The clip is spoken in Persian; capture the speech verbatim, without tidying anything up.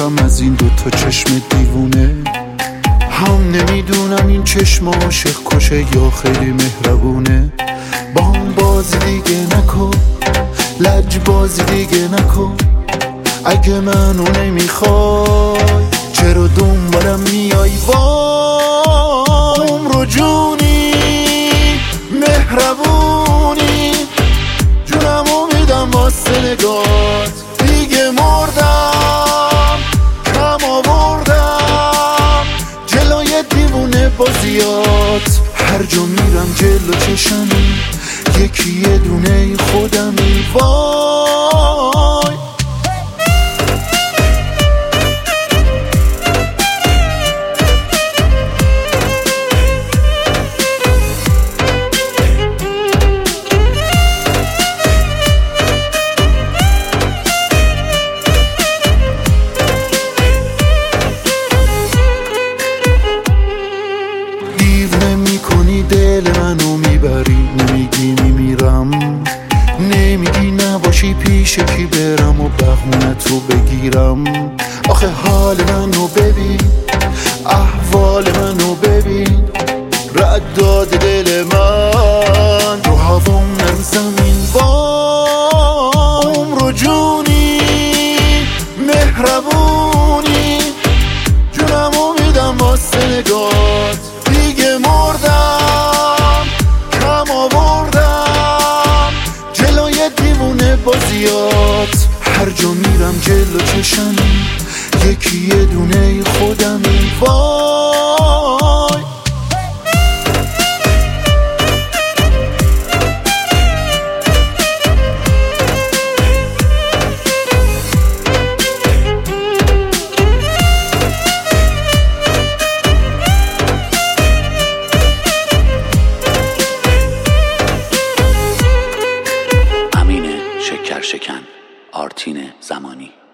عاشقم از این دوتا چشم دیوونه. هم نمیدونم این چشم عاشق کشه یا خیلی مهربونه. با هم بازی دیگه نکن، لج بازی دیگه نکن. اگه منو نمیخوای چرا دنبالم میای؟ وام رو جونی مهربونی، جونمو میدم واسه نگات. دیگه مردم کم آوردم جلوی دیوونه بازیات. هر جا میرم جلو چشمی یکی یه دونه خودمی. وای دل منو میبری، نمیگی میمیرم، نمیگی نباشی پیش کی برم و بهونتو بگیرم. آخه حال منو ببین، احوال منو ببین، رد داد دل من رو هوام نرو زمین. وام رو جونی مهربونی، جونمو میدم واسه نگات. دیگه مردم کم آوردم جلوی دیوونه بازیات. هر جا میرم جلو چشمی یکی یه دونه خودمی. وای شکن آرتین زمانی.